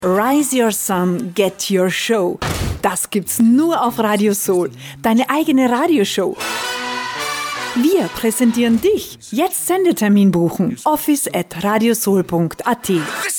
Rise Your Sun, Get Your Show. Das gibt's nur auf Radio Soul. Deine eigene Radioshow. Wir präsentieren dich. Jetzt Sendetermin buchen. office@radiosoul.at.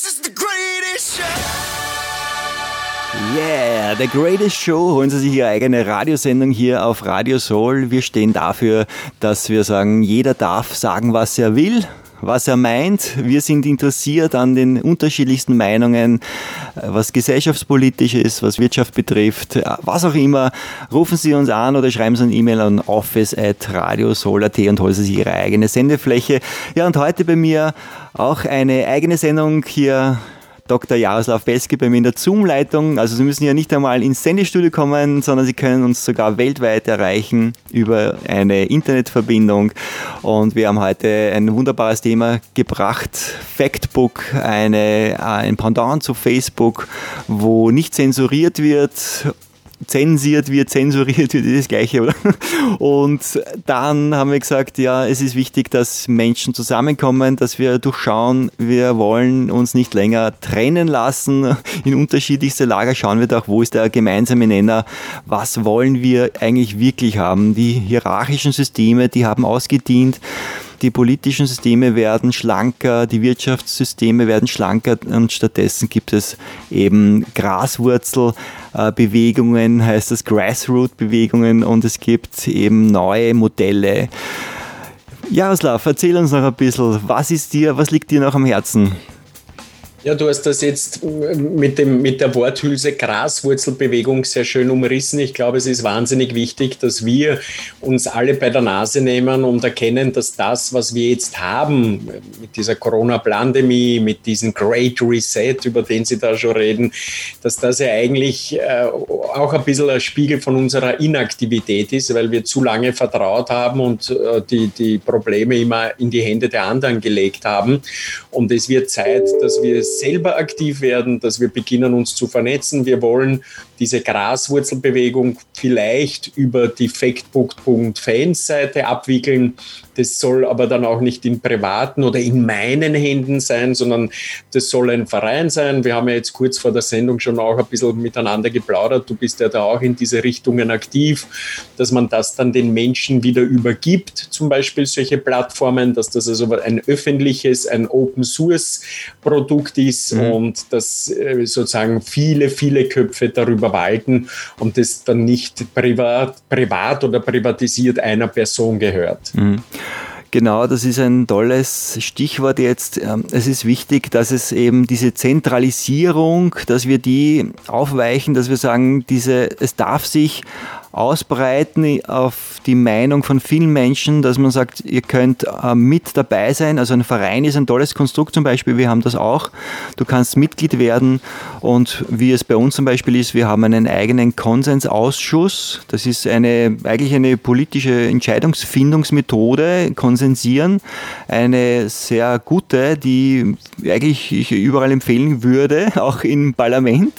Yeah, The Greatest Show. Holen Sie sich Ihre eigene Radiosendung hier auf Radio Soul. Wir stehen dafür, dass wir sagen, jeder darf sagen, was er will, was er meint. Wir sind interessiert an den unterschiedlichsten Meinungen, was gesellschaftspolitisch ist, was Wirtschaft betrifft, was auch immer. Rufen Sie uns an oder schreiben Sie eine E-Mail an office@radiosoul.at und holen Sie sich Ihre eigene Sendefläche. Ja, und heute bei mir auch eine eigene Sendung hier. Dr. Jaroslav Beske bei mir in der Zoom-Leitung. Also Sie müssen ja nicht einmal ins Sendestudio kommen, sondern Sie können uns sogar weltweit erreichen über eine Internetverbindung. Und wir haben heute ein wunderbares Thema gebracht. Factbook, ein Pendant zu Facebook, wo nicht zensuriert wird, zensuriert wird, das Gleiche, oder? Und dann haben wir gesagt, ja, es ist wichtig, dass Menschen zusammenkommen, dass wir durchschauen, wir wollen uns nicht länger trennen lassen. In unterschiedlichste Lager schauen wir doch, wo ist der gemeinsame Nenner, was wollen wir eigentlich wirklich haben. Die hierarchischen Systeme, die haben ausgedient. Die politischen Systeme werden schlanker, die Wirtschaftssysteme werden schlanker und stattdessen gibt es eben Graswurzelbewegungen, heißt das Grassroot-Bewegungen, und es gibt eben neue Modelle. Jaroslav, erzähl uns noch ein bisschen, was liegt dir noch am Herzen? Ja, du hast das jetzt mit der Worthülse Graswurzelbewegung sehr schön umrissen. Ich glaube, es ist wahnsinnig wichtig, dass wir uns alle bei der Nase nehmen und erkennen, dass das, was wir jetzt haben, mit dieser Corona-Pandemie, mit diesem Great Reset, über den Sie da schon reden, dass das ja eigentlich auch ein bisschen ein Spiegel von unserer Inaktivität ist, weil wir zu lange vertraut haben und die Probleme immer in die Hände der anderen gelegt haben. Und es wird Zeit, dass wir selber aktiv werden, dass wir beginnen, uns zu vernetzen. Wir wollen diese Graswurzelbewegung vielleicht über die Factbook.fans-Seite abwickeln. Das soll aber dann auch nicht in privaten oder in meinen Händen sein, sondern das soll ein Verein sein. Wir haben ja jetzt kurz vor der Sendung schon auch ein bisschen miteinander geplaudert. Du bist ja da auch in diese Richtungen aktiv, dass man das dann den Menschen wieder übergibt, zum Beispiel solche Plattformen, dass das also ein öffentliches, ein Open-Source-Produkt ist und dass sozusagen viele, viele Köpfe darüber walten und das dann nicht privat oder privatisiert einer Person gehört. Genau, das ist ein tolles Stichwort jetzt. Es ist wichtig, dass es eben diese Zentralisierung, dass wir die aufweichen, dass wir sagen, es darf sich ausbreiten auf die Meinung von vielen Menschen, dass man sagt, ihr könnt mit dabei sein. Also ein Verein ist ein tolles Konstrukt zum Beispiel, wir haben das auch. Du kannst Mitglied werden und wie es bei uns zum Beispiel ist, wir haben einen eigenen Konsensausschuss. Das ist eigentlich eine politische Entscheidungsfindungsmethode, konsensieren. Eine sehr gute, die eigentlich ich überall empfehlen würde, auch im Parlament.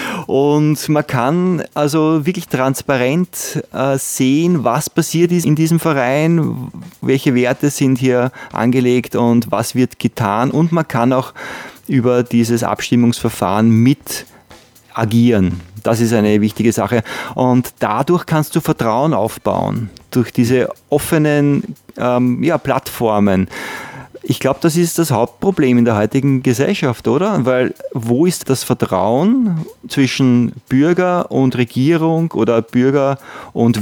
Und man kann also wirklich transparent sehen, was passiert ist in diesem Verein, welche Werte sind hier angelegt und was wird getan. Und man kann auch über dieses Abstimmungsverfahren mit agieren. Das ist eine wichtige Sache. Und dadurch kannst du Vertrauen aufbauen, durch diese offenen Plattformen. Ich glaube, das ist das Hauptproblem in der heutigen Gesellschaft, oder? Weil wo ist das Vertrauen zwischen Bürger und Regierung oder Bürger und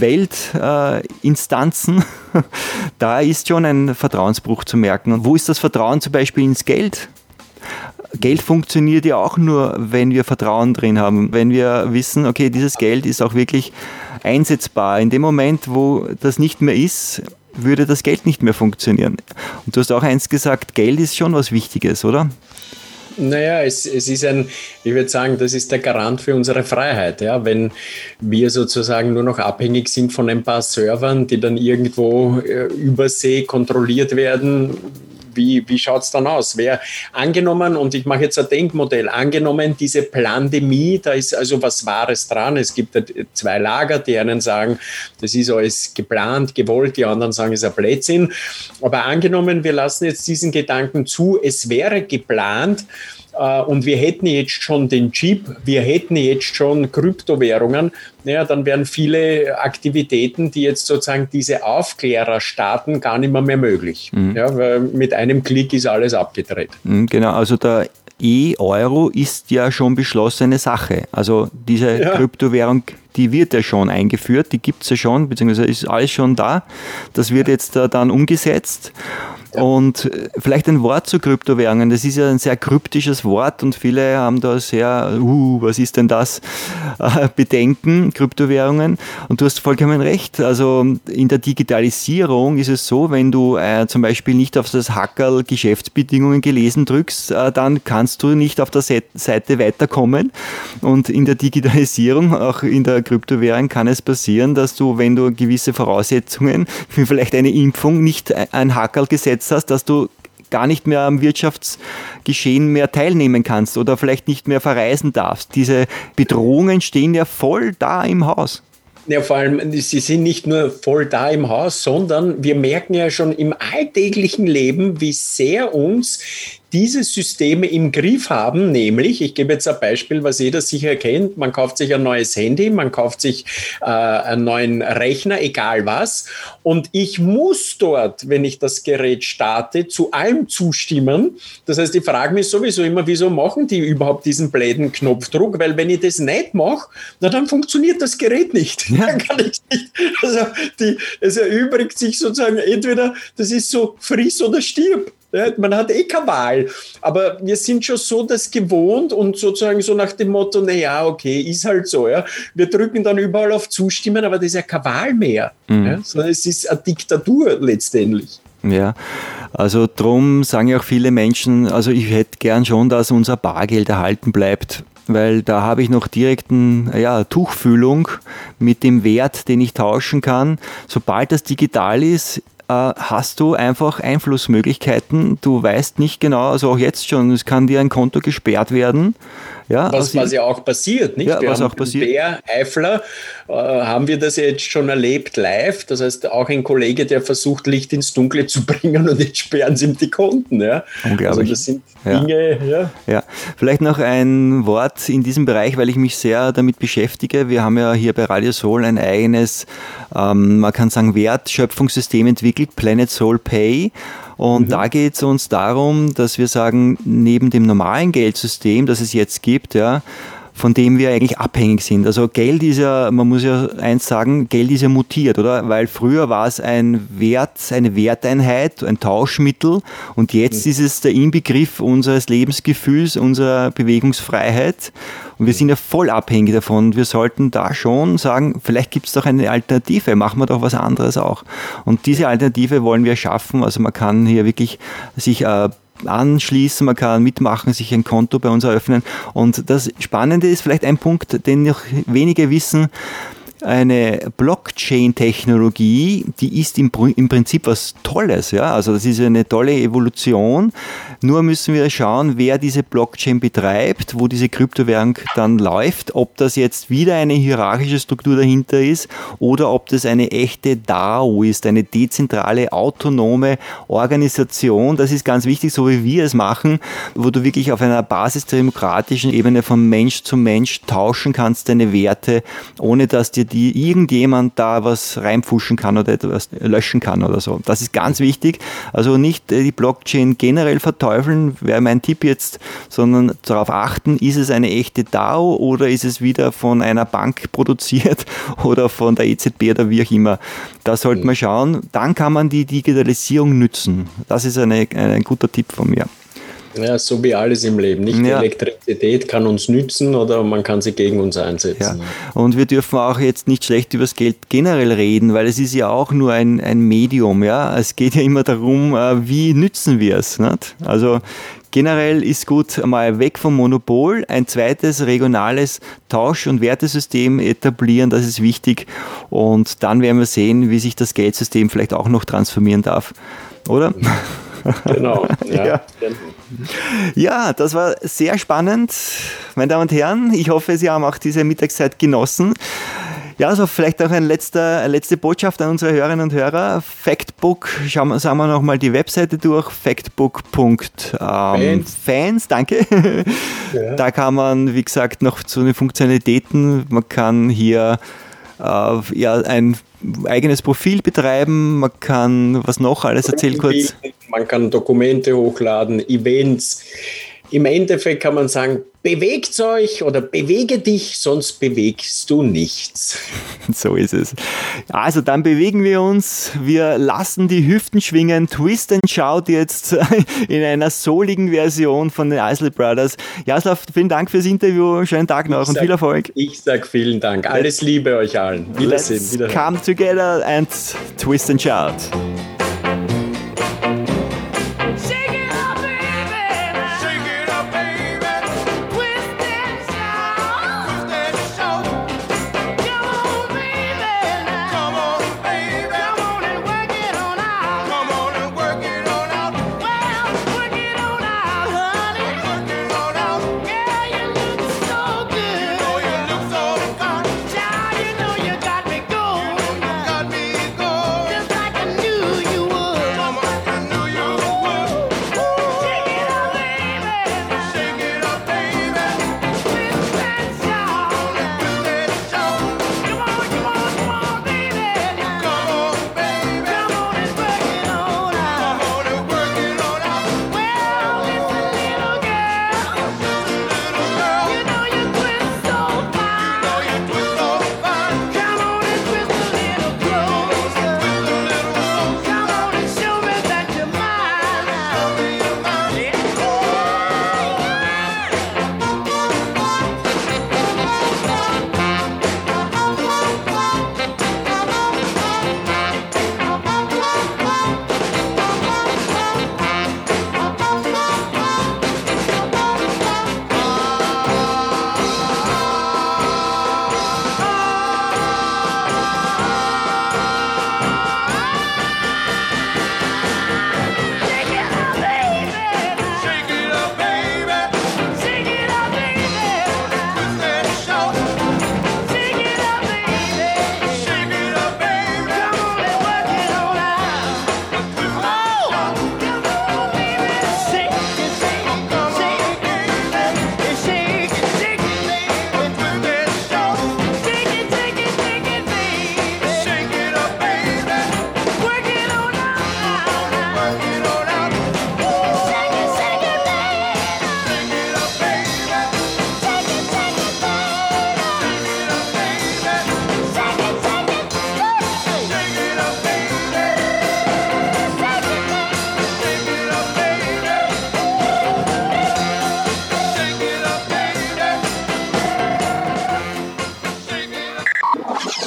Weltinstanzen? Da ist schon ein Vertrauensbruch zu merken. Und wo ist das Vertrauen zum Beispiel ins Geld? Geld funktioniert ja auch nur, wenn wir Vertrauen drin haben, wenn wir wissen, okay, dieses Geld ist auch wirklich einsetzbar. In dem Moment, wo das nicht mehr ist, würde das Geld nicht mehr funktionieren. Und du hast auch eins gesagt, Geld ist schon was Wichtiges, oder? Naja, es ist ich würde sagen, das ist der Garant für unsere Freiheit. Ja? Wenn wir sozusagen nur noch abhängig sind von ein paar Servern, die dann irgendwo übersee kontrolliert werden, wie schaut es dann aus? Angenommen, und ich mache jetzt ein Denkmodell, angenommen diese Pandemie, da ist also was Wahres dran. Es gibt zwei Lager, die einen sagen, das ist alles geplant, gewollt, die anderen sagen, es ist ein Blödsinn. Aber angenommen, wir lassen jetzt diesen Gedanken zu, es wäre geplant, und wir hätten jetzt schon den Chip, wir hätten jetzt schon Kryptowährungen, naja, dann wären viele Aktivitäten, die jetzt sozusagen diese Aufklärer starten, gar nicht mehr möglich. Ja, weil mit einem Klick ist alles abgedreht. Genau, also der E-Euro ist ja schon beschlossene Sache. Also diese Kryptowährung, die wird ja schon eingeführt, die gibt es ja schon, beziehungsweise ist alles schon da. Das wird jetzt dann umgesetzt. Ja. Und vielleicht ein Wort zu Kryptowährungen. Das ist ja ein sehr kryptisches Wort und viele haben da sehr, was ist denn das? Bedenken, Kryptowährungen. Und du hast vollkommen recht. Also in der Digitalisierung ist es so, wenn du zum Beispiel nicht auf das Hackerl Geschäftsbedingungen gelesen drückst, dann kannst du nicht auf der Seite weiterkommen. Und in der Digitalisierung, auch in der Kryptowährung, kann es passieren, dass du, wenn du gewisse Voraussetzungen, wie vielleicht eine Impfung, nicht ein Hackerl gesetzt hast, dass du gar nicht mehr am Wirtschaftsgeschehen mehr teilnehmen kannst oder vielleicht nicht mehr verreisen darfst. Diese Bedrohungen stehen ja voll da im Haus. Ja, vor allem, sie sind nicht nur voll da im Haus, sondern wir merken ja schon im alltäglichen Leben, wie sehr uns diese Systeme im Griff haben, nämlich, ich gebe jetzt ein Beispiel, was jeder sicher kennt, man kauft sich ein neues Handy, man kauft sich einen neuen Rechner, egal was, und ich muss dort, wenn ich das Gerät starte, zu allem zustimmen. Das heißt, ich frage mich sowieso immer, wieso machen die überhaupt diesen bläden Knopfdruck, weil wenn ich das nicht mache, na dann funktioniert das Gerät nicht. Ja. Dann kann ich nicht. Also es erübrigt sich sozusagen entweder, das ist so, friss oder stirb. Ja, man hat keine Wahl, aber wir sind schon so das gewohnt und sozusagen so nach dem Motto, naja, okay, ist halt so. Ja. Wir drücken dann überall auf Zustimmen, aber das ist ja keine Wahl mehr, ja, sondern es ist eine Diktatur letztendlich. Ja, also drum sagen ja auch viele Menschen, also ich hätte gern schon, dass unser Bargeld erhalten bleibt, weil da habe ich noch direkten Tuchfühlung mit dem Wert, den ich tauschen kann. Sobald das digital ist, hast du einfach Einflussmöglichkeiten. Du weißt nicht genau, also auch jetzt schon, es kann dir ein Konto gesperrt werden. Ja, was ja auch passiert, nicht? Ja, was auch passiert. Der Eifler haben wir das jetzt schon erlebt live. Das heißt, auch ein Kollege, der versucht, Licht ins Dunkle zu bringen und jetzt sperren sie ihm die Konten. Ja? Unglaublich. Also das sind Dinge. Ja. Vielleicht noch ein Wort in diesem Bereich, weil ich mich sehr damit beschäftige. Wir haben ja hier bei Radio Soul ein eigenes, man kann sagen, Wertschöpfungssystem entwickelt, Planet Soul Pay. Und da geht es uns darum, dass wir sagen, neben dem normalen Geldsystem, das es jetzt gibt, von dem wir eigentlich abhängig sind. Also Geld ist ja, man muss ja eins sagen, Geld ist ja mutiert, oder? Weil früher war es ein Wert, eine Werteinheit, ein Tauschmittel und jetzt ist es der Inbegriff unseres Lebensgefühls, unserer Bewegungsfreiheit und wir sind ja voll abhängig davon. Wir sollten da schon sagen, vielleicht gibt es doch eine Alternative, machen wir doch was anderes auch. Und diese Alternative wollen wir schaffen, also man kann hier wirklich sich anschließen, man kann mitmachen, sich ein Konto bei uns eröffnen. Und das Spannende ist vielleicht ein Punkt, den noch wenige wissen, eine Blockchain-Technologie, die ist im Prinzip was Tolles, ja. Also das ist eine tolle Evolution. Nur müssen wir schauen, wer diese Blockchain betreibt, wo diese Kryptowährung dann läuft, ob das jetzt wieder eine hierarchische Struktur dahinter ist oder ob das eine echte DAO ist, eine dezentrale, autonome Organisation. Das ist ganz wichtig, so wie wir es machen, wo du wirklich auf einer basisdemokratischen Ebene von Mensch zu Mensch tauschen kannst, deine Werte, ohne dass dir irgendjemand da was reinpfuschen kann oder etwas löschen kann oder so. Das ist ganz wichtig. Also nicht die Blockchain generell verteufeln, wäre mein Tipp jetzt, sondern darauf achten, ist es eine echte DAO oder ist es wieder von einer Bank produziert oder von der EZB oder wie auch immer. Da sollte man schauen. Dann kann man die Digitalisierung nützen. Das ist ein guter Tipp von mir. Ja, so wie alles im Leben. Nicht die Elektrizität kann uns nützen oder man kann sie gegen uns einsetzen. Ja. Und wir dürfen auch jetzt nicht schlecht über das Geld generell reden, weil es ist ja auch nur ein Medium. Ja? Es geht ja immer darum, wie nützen wir es. Nicht? Also generell ist gut, mal weg vom Monopol, ein zweites regionales Tausch- und Wertesystem etablieren, das ist wichtig. Und dann werden wir sehen, wie sich das Geldsystem vielleicht auch noch transformieren darf. Oder? Genau. Ja, das war sehr spannend, meine Damen und Herren. Ich hoffe, Sie haben auch diese Mittagszeit genossen. Ja, also vielleicht auch eine letzte Botschaft an unsere Hörerinnen und Hörer. Factbook, sagen wir nochmal die Webseite durch, factbook.fans, danke. Ja. Da kann man, wie gesagt, noch zu den Funktionalitäten, man kann hier ein eigenes Profil betreiben, man kann, was noch alles, erzählen kurz. Man kann Dokumente hochladen, Events. Im Endeffekt kann man sagen, bewegt euch oder bewege dich, sonst bewegst du nichts. So ist es. Also dann bewegen wir uns, wir lassen die Hüften schwingen, Twist and Shout jetzt in einer souligen Version von den Isley Brothers. Jaroslav, vielen Dank fürs Interview, schönen Tag noch und viel Erfolg. Ich sag vielen Dank, alles Liebe euch allen. Wiedersehen. Let's come together and twist and shout.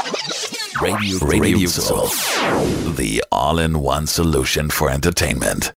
Radio Soul, the all-in-one solution for entertainment.